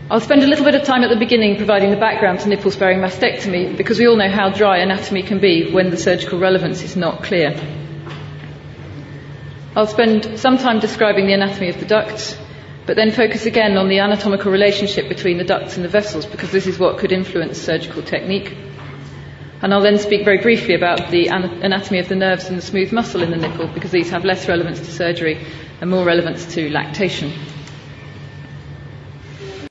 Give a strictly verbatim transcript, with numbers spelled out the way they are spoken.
I'll spend a little bit of time at the beginning providing the background to nipple-sparing mastectomy, because we all know how dry anatomy can be when the surgical relevance is not clear. I'll spend some time describing the anatomy of the ducts, but then focus again on the anatomical relationship between the ducts and the vessels, because this is what could influence surgical technique. And I'll then speak very briefly about the anatomy of the nerves and the smooth muscle in the nipple, because these have less relevance to surgery and more relevance to lactation.